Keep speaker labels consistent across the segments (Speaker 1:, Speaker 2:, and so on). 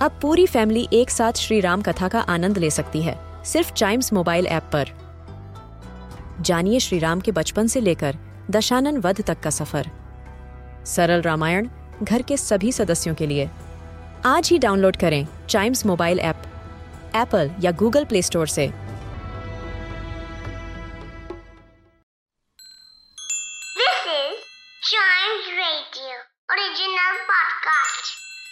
Speaker 1: अब पूरी फैमिली एक साथ श्री राम कथा का आनंद ले सकती है सिर्फ चाइम्स मोबाइल ऐप पर। जानिए श्री राम के बचपन से लेकर दशानन वध तक का सफर। सरल रामायण घर के सभी सदस्यों के लिए। आज ही डाउनलोड करें चाइम्स मोबाइल ऐप एप्पल या गूगल प्ले स्टोर से।
Speaker 2: This is Chimes Radio original podcast.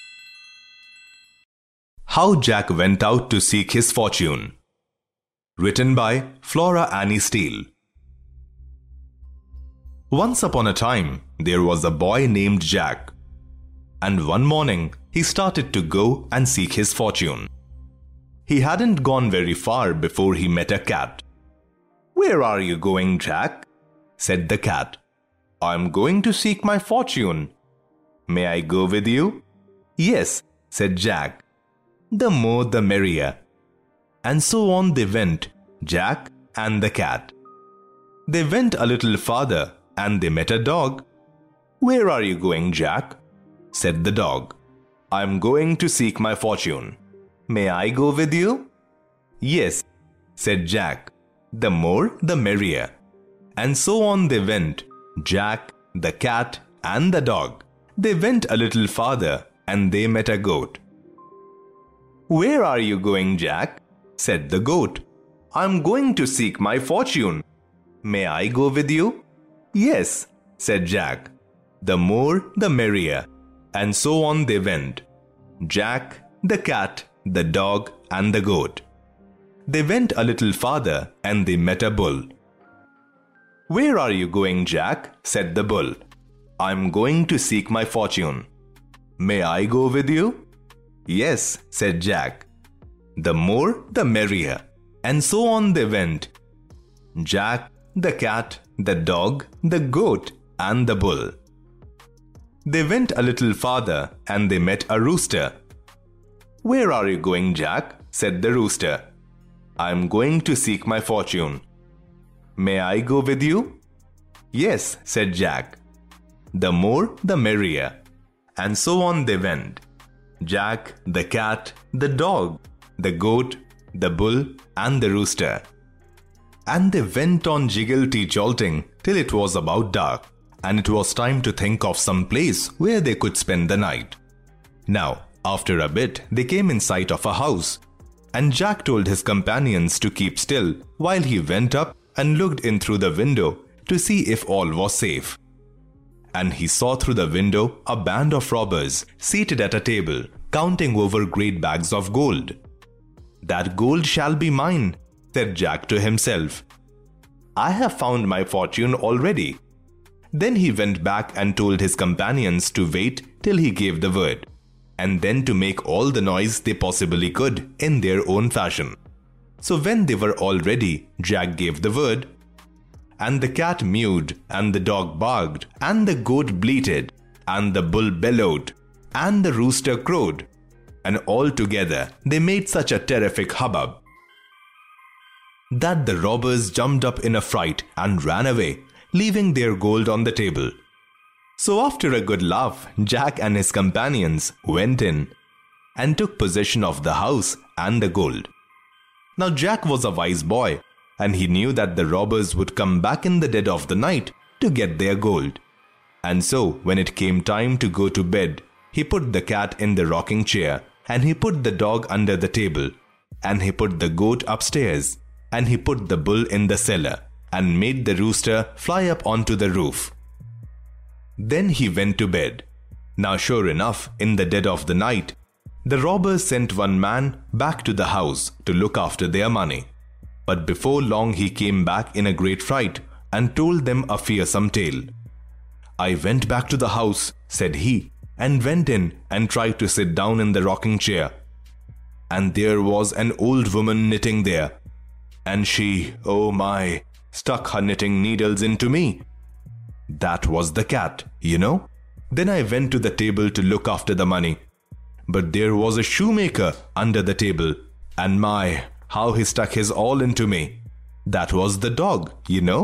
Speaker 3: How Jack Went Out to Seek His Fortune. Written by Flora Annie Steele. Once upon a time, there was a boy named Jack. And one morning, he started to go and seek his fortune. He hadn't gone very far before he met a cat. "Where are you going, Jack?" said the cat. "I'm going to seek my fortune." "May I go with you?" "Yes," said Jack. "The more the merrier." And so on they went, Jack and the cat. They went a little farther and they met a dog. "Where are you going, Jack?" said the dog. "I'm going to seek my fortune. May I go with you?" "Yes," said Jack. "The more the merrier." And so on they went, Jack, the cat and the dog. They went a little farther and they met a goat. "Where are you going, Jack?" said the goat. "I'm going to seek my fortune. May I go with you?" "Yes," said Jack. "The more the merrier." And so on they went, Jack, the cat, the dog and the goat. They went a little farther and they met a bull. "Where are you going, Jack?" said the bull. "I'm going to seek my fortune. May I go with you?" "Yes," said Jack. "The more the merrier." And so on they went, Jack, the cat, the dog, the goat and the bull. They went a little farther and they met a rooster. "Where are you going, Jack?" said the rooster. "I'm going to seek my fortune. May I go with you?" "Yes," said Jack. "The more the merrier." And so on they went, Jack, the cat, the dog, the goat, the bull and the rooster. And they went on jiggle-jolting till it was about dark, and it was time to think of some place where they could spend the night. Now, after a bit, they came in sight of a house, and Jack told his companions to keep still while he went up and looked in through the window to see if all was safe. And he saw through the window a band of robbers seated at a table, counting over great bags of gold. "That gold shall be mine," said Jack to himself. "I have found my fortune already." Then he went back and told his companions to wait till he gave the word, and then to make all the noise they possibly could in their own fashion. So when they were all ready, Jack gave the word, and the cat mewed, and the dog barked, and the goat bleated, and the bull bellowed, and the rooster crowed, and all together they made such a terrific hubbub that the robbers jumped up in a fright and ran away, leaving their gold on the table. So after a good laugh, Jack and his companions went in and took possession of the house and the gold. Now Jack was a wise boy, and he knew that the robbers would come back in the dead of the night to get their gold. And so when it came time to go to bed, he put the cat in the rocking chair, and he put the dog under the table, and he put the goat upstairs, and he put the bull in the cellar, and made the rooster fly up onto the roof. Then he went to bed. Now sure enough, in the dead of the night, the robbers sent one man back to the house to look after their money. But before long he came back in a great fright and told them a fearsome tale. "I went back to the house," said he, "and went in and tried to sit down in the rocking chair. And there was an old woman knitting there. And she, oh my, stuck her knitting needles into me. That was the cat, you know. Then I went to the table to look after the money. But there was a shoemaker under the table, and my, how he stuck his all into me. That was the dog, you know.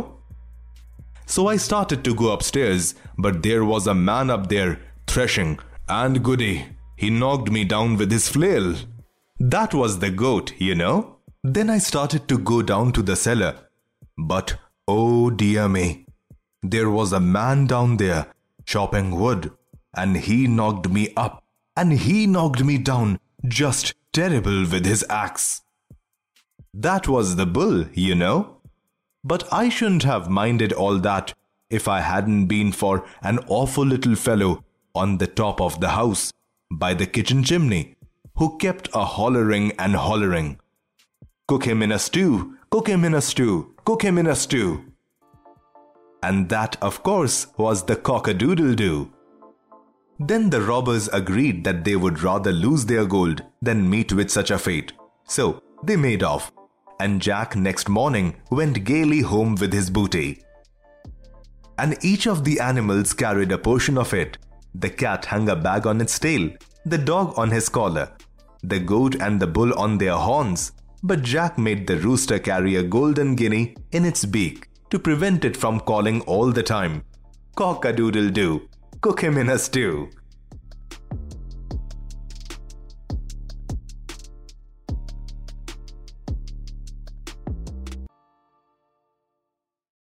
Speaker 3: So I started to go upstairs, but there was a man up there threshing, and goody, He knocked me down with his flail. That was the goat, you know. Then I started to go down to the cellar. But, oh dear me, there was a man down there chopping wood, and he knocked me up and he knocked me down, just terrible with his axe. That was the bull, you know. But I shouldn't have minded all that if I hadn't been for an awful little fellow on the top of the house by the kitchen chimney, who kept a hollering and hollering, "Cook him in a stew, cook him in a stew, cook him in a stew." And that, of course, was the cock-a-doodle-doo. Then the robbers agreed that they would rather lose their gold than meet with such a fate. So they made off, and Jack next morning went gaily home with his booty. And each of the animals carried a portion of it. The cat hung a bag on its tail, the dog on his collar, the goat and the bull on their horns, but Jack made the rooster carry a golden guinea in its beak to prevent it from calling all the time, "Cock-a-doodle-doo, cook him in a stew."